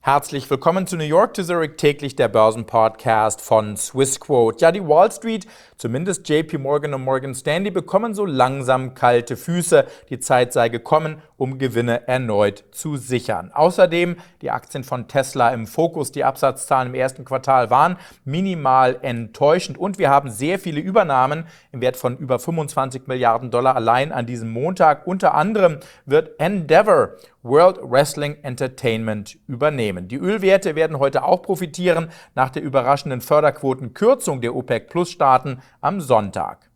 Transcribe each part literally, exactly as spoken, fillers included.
Herzlich willkommen zu New York to Zurich, täglich der Börsenpodcast von Swissquote. Ja, die Wall Street, zumindest J P Morgan und Morgan Stanley, bekommen so langsam kalte Füße. Die Zeit sei gekommen, um Gewinne erneut zu sichern. Außerdem die Aktien von Tesla im Fokus. Die Absatzzahlen im ersten Quartal waren minimal enttäuschend und wir haben sehr viele Übernahmen im Wert von über fünfundzwanzig Milliarden Dollar allein an diesem Montag. Unter anderem wird Endeavor World Wrestling Entertainment übernehmen. Die Ölwerte werden heute auch profitieren nach der überraschenden Förderquotenkürzung der OPEC-Plus-Staaten am Sonntag.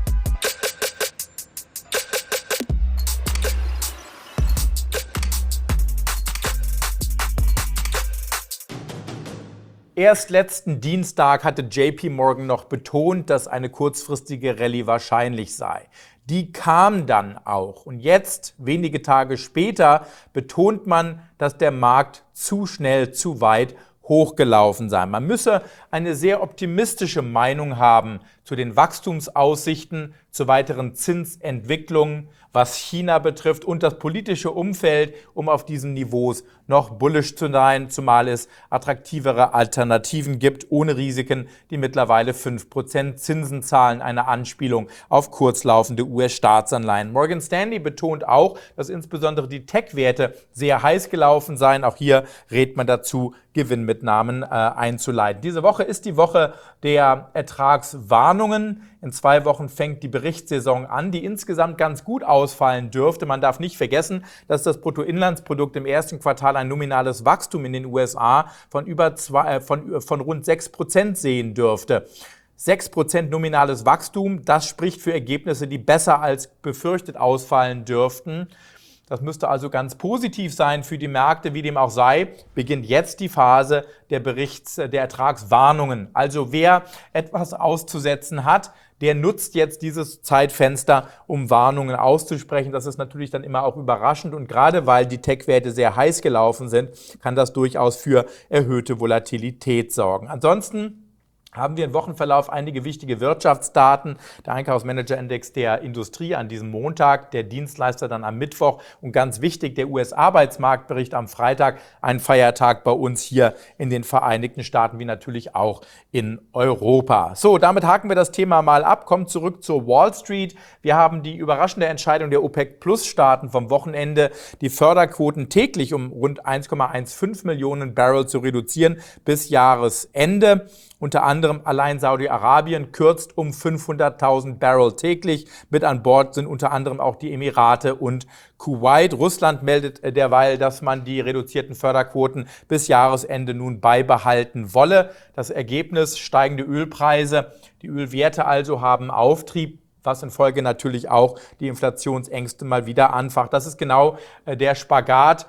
Erst letzten Dienstag hatte J P Morgan noch betont, dass eine kurzfristige Rallye wahrscheinlich sei. Die kam dann auch. Und jetzt, wenige Tage später, betont man, dass der Markt zu schnell, zu weit hochgelaufen sei. Man müsse eine sehr optimistische Meinung haben zu den Wachstumsaussichten, zu weiteren Zinsentwicklungen, was China betrifft und das politische Umfeld, um auf diesen Niveaus noch bullish zu sein, zumal es attraktivere Alternativen gibt, ohne Risiken, die mittlerweile fünf Prozent Zinsen zahlen, eine Anspielung auf kurzlaufende U S-Staatsanleihen. Morgan Stanley betont auch, dass insbesondere die Tech-Werte sehr heiß gelaufen seien. Auch hier rät man dazu, Gewinnmitnahmen äh, einzuleiten. Diese Woche ist die Woche der Ertragswarnungen. In zwei Wochen fängt die Berichtssaison an, die insgesamt ganz gut ausfallen dürfte. Man darf nicht vergessen, dass das Bruttoinlandsprodukt im ersten Quartal ein nominales Wachstum in den U S A von, über zwei, äh, von, von rund sechs Prozent sehen dürfte. sechs Prozent nominales Wachstum, das spricht für Ergebnisse, die besser als befürchtet ausfallen dürften. Das müsste also ganz positiv sein für die Märkte. Wie dem auch sei, beginnt jetzt die Phase der Berichts-, der Ertragswarnungen. Also wer etwas auszusetzen hat, der nutzt jetzt dieses Zeitfenster, um Warnungen auszusprechen. Das ist natürlich dann immer auch überraschend. Und gerade weil die Tech-Werte sehr heiß gelaufen sind, kann das durchaus für erhöhte Volatilität sorgen. Ansonsten haben wir im Wochenverlauf einige wichtige Wirtschaftsdaten. Der Einkaufsmanager-Index der Industrie an diesem Montag, der Dienstleister dann am Mittwoch und ganz wichtig, der U S-Arbeitsmarktbericht am Freitag, ein Feiertag bei uns hier in den Vereinigten Staaten, wie natürlich auch in Europa. So, damit haken wir das Thema mal ab, kommen zurück zur Wall Street. Wir haben die überraschende Entscheidung der OPEC-Plus-Staaten vom Wochenende, die Förderquoten täglich um rund eins Komma fünfzehn Millionen Barrel zu reduzieren bis Jahresende. Unter anderem allein Saudi-Arabien kürzt um fünfhunderttausend Barrel täglich. Mit an Bord sind unter anderem auch die Emirate und Kuwait. Russland meldet derweil, dass man die reduzierten Förderquoten bis Jahresende nun beibehalten wolle. Das Ergebnis: steigende Ölpreise. Die Ölwerte also haben Auftrieb, was in Folge natürlich auch die Inflationsängste mal wieder anfacht. Das ist genau der Spagat,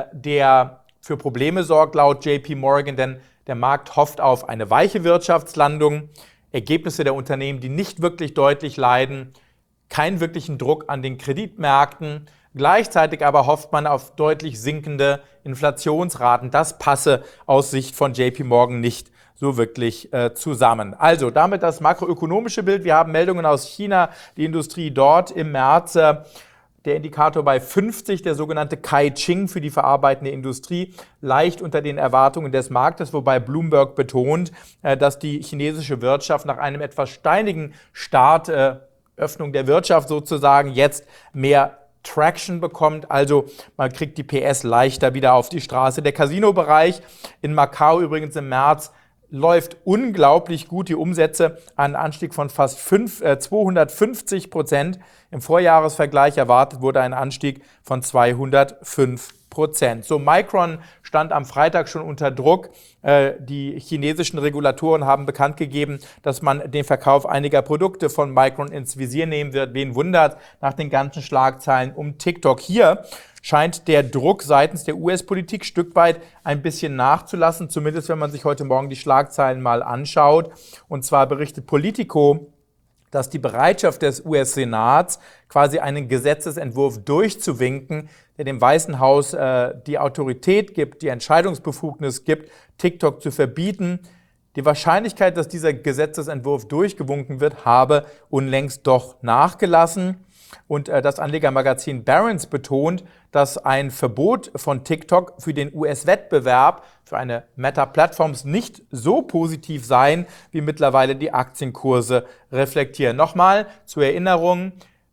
der für Probleme sorgt laut J P Morgan, denn der Markt hofft auf eine weiche Wirtschaftslandung, Ergebnisse der Unternehmen, die nicht wirklich deutlich leiden, keinen wirklichen Druck an den Kreditmärkten. Gleichzeitig aber hofft man auf deutlich sinkende Inflationsraten. Das passe aus Sicht von J P Morgan nicht so wirklich äh, zusammen. Also damit das makroökonomische Bild. Wir haben Meldungen aus China, die Industrie dort im März. Äh, Der Indikator bei fünfzig, der sogenannte Caixin für die verarbeitende Industrie, leicht unter den Erwartungen des Marktes, wobei Bloomberg betont, dass die chinesische Wirtschaft nach einem etwas steinigen Start, äh, Öffnung der Wirtschaft sozusagen, jetzt mehr Traction bekommt, also man kriegt die P S leichter wieder auf die Straße. Der Casino-Bereich in Macau übrigens im März läuft unglaublich gut, die Umsätze einen Anstieg von fast fünf, äh, zweihundertfünfzig Prozent. Im Vorjahresvergleich erwartet wurde ein Anstieg von zweihundertfünf Prozent. So, Micron stand am Freitag schon unter Druck. Äh, die chinesischen Regulatoren haben bekannt gegeben, dass man den Verkauf einiger Produkte von Micron ins Visier nehmen wird. Wen wundert nach den ganzen Schlagzeilen um TikTok? Hier scheint der Druck seitens der U S-Politik Stück weit ein bisschen nachzulassen, zumindest wenn man sich heute Morgen die Schlagzeilen mal anschaut. Und zwar berichtet Politico, dass die Bereitschaft des U S-Senats, quasi einen Gesetzesentwurf durchzuwinken, der dem Weißen Haus äh, die Autorität gibt, die Entscheidungsbefugnis gibt, TikTok zu verbieten, die Wahrscheinlichkeit, dass dieser Gesetzesentwurf durchgewunken wird, habe unlängst doch nachgelassen. Und äh, das Anlegermagazin Barron's betont, dass ein Verbot von TikTok für den U S-Wettbewerb für eine Meta-Plattforms nicht so positiv seien, wie mittlerweile die Aktienkurse reflektieren. Nochmal zur Erinnerung,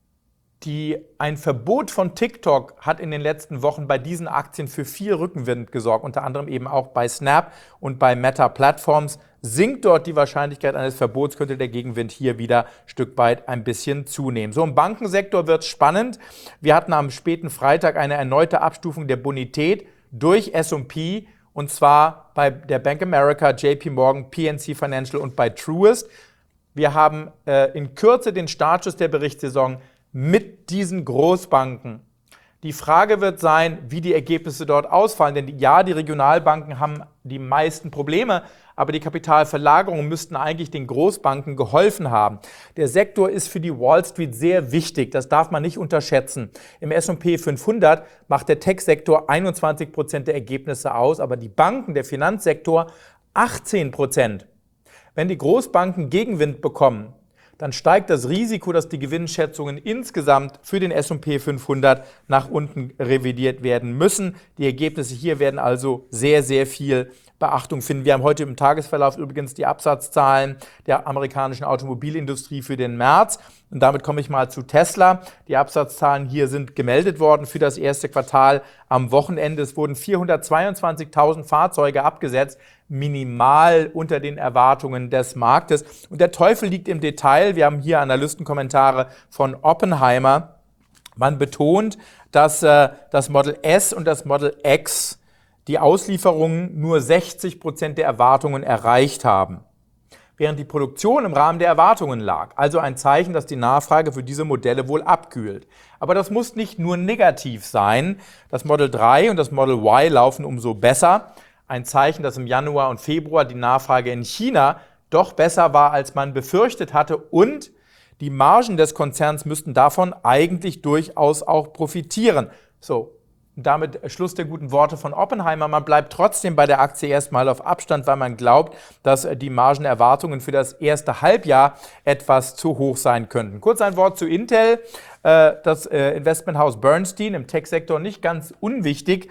die, ein Verbot von TikTok hat in den letzten Wochen bei diesen Aktien für viel Rückenwind gesorgt, unter anderem eben auch bei Snap und bei Meta Platforms. Sinkt dort die Wahrscheinlichkeit eines Verbots, könnte der Gegenwind hier wieder ein Stück weit ein bisschen zunehmen. So, im Bankensektor wird es spannend. Wir hatten am späten Freitag eine erneute Abstufung der Bonität durch S und P, und zwar bei der Bank America, J P Morgan, P N C Financial und bei Truist. Wir haben äh, in Kürze den Startschuss der Berichtssaison mit diesen Großbanken. Die Frage wird sein, wie die Ergebnisse dort ausfallen, denn die, ja, die Regionalbanken haben die meisten Probleme, aber die Kapitalverlagerungen müssten eigentlich den Großbanken geholfen haben. Der Sektor ist für die Wall Street sehr wichtig, das darf man nicht unterschätzen. Im S und P fünfhundert macht der Tech-Sektor einundzwanzig Prozent der Ergebnisse aus, aber die Banken, der Finanzsektor achtzehn Prozent. Wenn die Großbanken Gegenwind bekommen, dann steigt das Risiko, dass die Gewinnschätzungen insgesamt für den S und P fünfhundert nach unten revidiert werden müssen. Die Ergebnisse hier werden also sehr, sehr viel Beachtung finden. Wir haben heute im Tagesverlauf übrigens die Absatzzahlen der amerikanischen Automobilindustrie für den März. Und damit komme ich mal zu Tesla. Die Absatzzahlen hier sind gemeldet worden für das erste Quartal am Wochenende. Es wurden vierhundertzweiundzwanzigtausend Fahrzeuge abgesetzt, minimal unter den Erwartungen des Marktes. Und der Teufel liegt im Detail. Wir haben hier Analystenkommentare von Oppenheimer. Man betont, dass äh, das Model S und das Model X die Auslieferungen nur sechzig Prozent der Erwartungen erreicht haben, während die Produktion im Rahmen der Erwartungen lag. Also ein Zeichen, dass die Nachfrage für diese Modelle wohl abkühlt. Aber das muss nicht nur negativ sein. Das Model drei und das Model Y laufen umso besser. Ein Zeichen, dass im Januar und Februar die Nachfrage in China doch besser war, als man befürchtet hatte. Und die Margen des Konzerns müssten davon eigentlich durchaus auch profitieren. So. Und damit Schluss der guten Worte von Oppenheimer. Man bleibt trotzdem bei der Aktie erstmal auf Abstand, weil man glaubt, dass die Margenerwartungen für das erste Halbjahr etwas zu hoch sein könnten. Kurz ein Wort zu Intel. Das Investmenthaus Bernstein im Tech-Sektor, nicht ganz unwichtig,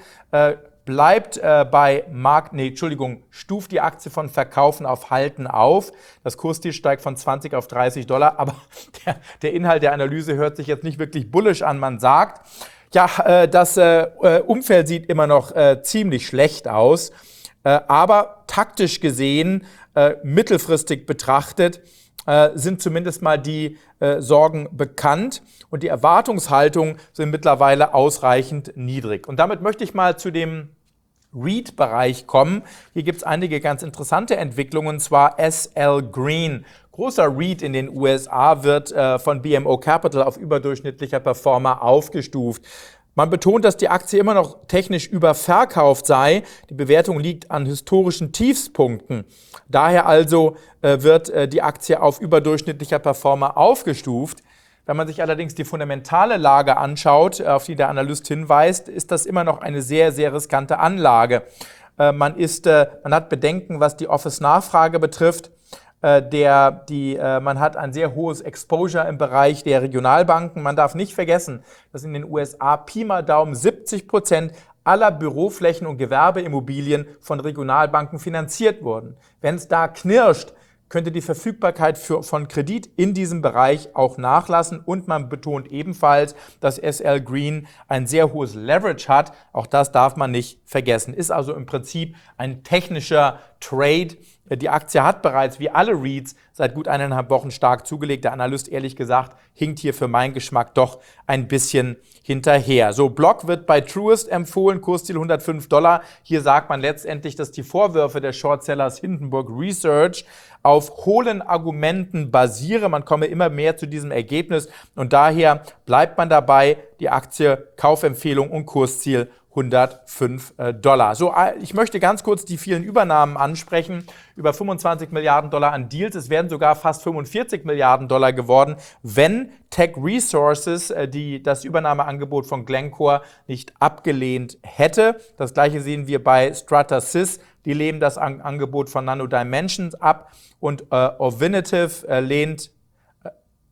bleibt äh, bei Markt, nee, Entschuldigung, stuft die Aktie von Verkaufen auf Halten auf. Das Kursziel steigt von zwanzig auf dreißig Dollar, aber der, der Inhalt der Analyse hört sich jetzt nicht wirklich bullish an. Man sagt, ja, äh, das äh, Umfeld sieht immer noch äh, ziemlich schlecht aus, äh, aber taktisch gesehen, äh, mittelfristig betrachtet, äh, sind zumindest mal die äh, Sorgen bekannt und die Erwartungshaltungen sind mittlerweile ausreichend niedrig. Und damit möchte ich mal zu dem REIT-Bereich kommen. Hier gibt es einige ganz interessante Entwicklungen, und zwar S L Green. Großer REIT in den U S A wird äh, von B M O Capital auf überdurchschnittlicher Performer aufgestuft. Man betont, dass die Aktie immer noch technisch überverkauft sei. Die Bewertung liegt an historischen Tiefspunkten. Daher also äh, wird äh, die Aktie auf überdurchschnittlicher Performer aufgestuft. Wenn man sich allerdings die fundamentale Lage anschaut, auf die der Analyst hinweist, ist das immer noch eine sehr, sehr riskante Anlage. Äh, man, ist, äh, man hat Bedenken, was die Office-Nachfrage betrifft. Äh, der, die, äh, man hat ein sehr hohes Exposure im Bereich der Regionalbanken. Man darf nicht vergessen, dass in den U S A Pi mal Daumen siebzig Prozent aller Büroflächen und Gewerbeimmobilien von Regionalbanken finanziert wurden. Wenn es da knirscht, könnte die Verfügbarkeit für, von Kredit in diesem Bereich auch nachlassen. Und man betont ebenfalls, dass S L Green ein sehr hohes Leverage hat. Auch das darf man nicht vergessen. Ist also im Prinzip ein technischer Trade. Die Aktie hat bereits, wie alle REITs, seit gut eineinhalb Wochen stark zugelegt. Der Analyst, ehrlich gesagt, hinkt hier für meinen Geschmack doch ein bisschen hinterher. So, Block wird bei Truist empfohlen, Kursziel hundertfünf Dollar. Hier sagt man letztendlich, dass die Vorwürfe des Shortsellers Hindenburg Research auf hohlen Argumenten basieren. Man komme immer mehr zu diesem Ergebnis und daher bleibt man dabei, die Aktie, Kaufempfehlung und Kursziel hundertfünf Dollar. So, ich möchte ganz kurz die vielen Übernahmen ansprechen. Über fünfundzwanzig Milliarden Dollar an Deals. Es werden sogar fast fünfundvierzig Milliarden Dollar geworden, wenn Tech Resources die, das Übernahmeangebot von Glencore nicht abgelehnt hätte. Das gleiche sehen wir bei Stratasys. Die lehnen das An- Angebot von Nano Dimensions ab und äh, Ovinative äh, lehnt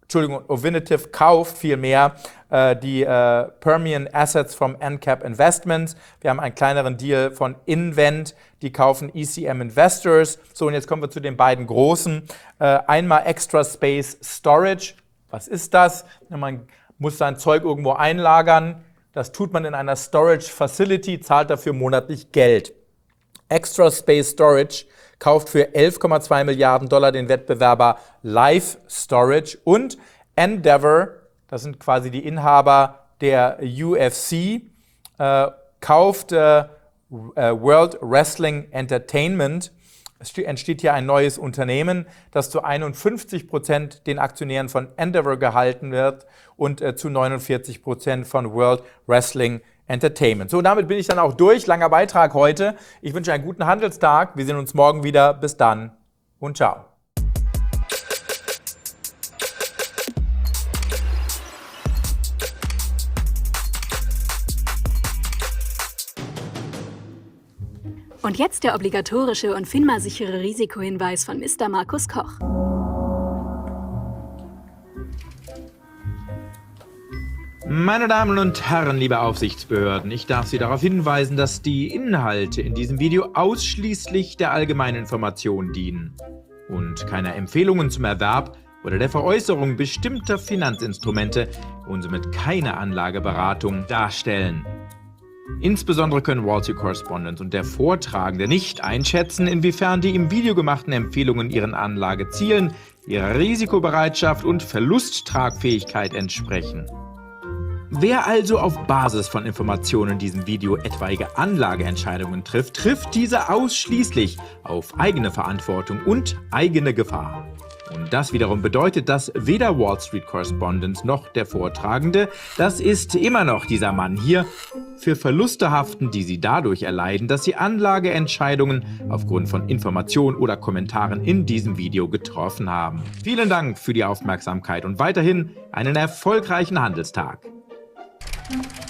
Entschuldigung, Ovintiv kauft vielmehr äh, die äh, Permian Assets vom N C A P Investments. Wir haben einen kleineren Deal von Invent, die kaufen E C M Investors. So, und jetzt kommen wir zu den beiden großen. Äh, einmal Extra Space Storage. Was ist das? Man muss sein Zeug irgendwo einlagern. Das tut man in einer Storage Facility, zahlt dafür monatlich Geld. Extra Space Storage kauft für elf Komma zwei Milliarden Dollar den Wettbewerber Live Storage, und Endeavor, das sind quasi die Inhaber der U F C, äh, kauft äh, World Wrestling Entertainment. Es entsteht hier ein neues Unternehmen, das zu einundfünfzig Prozent den Aktionären von Endeavor gehalten wird und äh, zu neunundvierzig Prozent von World Wrestling Entertainment. So, und damit bin ich dann auch durch. Langer Beitrag heute. Ich wünsche einen guten Handelstag. Wir sehen uns morgen wieder. Bis dann und ciao. Und jetzt der obligatorische und FINMA-sichere Risikohinweis von Mister Markus Koch. Meine Damen und Herren, liebe Aufsichtsbehörden, ich darf Sie darauf hinweisen, dass die Inhalte in diesem Video ausschließlich der allgemeinen Information dienen und keine Empfehlungen zum Erwerb oder der Veräußerung bestimmter Finanzinstrumente und somit keine Anlageberatung darstellen. Insbesondere können Wall Street Correspondent und der Vortragende nicht einschätzen, inwiefern die im Video gemachten Empfehlungen ihren Anlagezielen, ihrer Risikobereitschaft und Verlusttragfähigkeit entsprechen. Wer also auf Basis von Informationen in diesem Video etwaige Anlageentscheidungen trifft, trifft diese ausschließlich auf eigene Verantwortung und eigene Gefahr. Und das wiederum bedeutet, dass weder Wall Street Correspondent noch der Vortragende, das ist immer noch dieser Mann hier, für Verluste haften, die sie dadurch erleiden, dass sie Anlageentscheidungen aufgrund von Informationen oder Kommentaren in diesem Video getroffen haben. Vielen Dank für die Aufmerksamkeit und weiterhin einen erfolgreichen Handelstag. Thank you.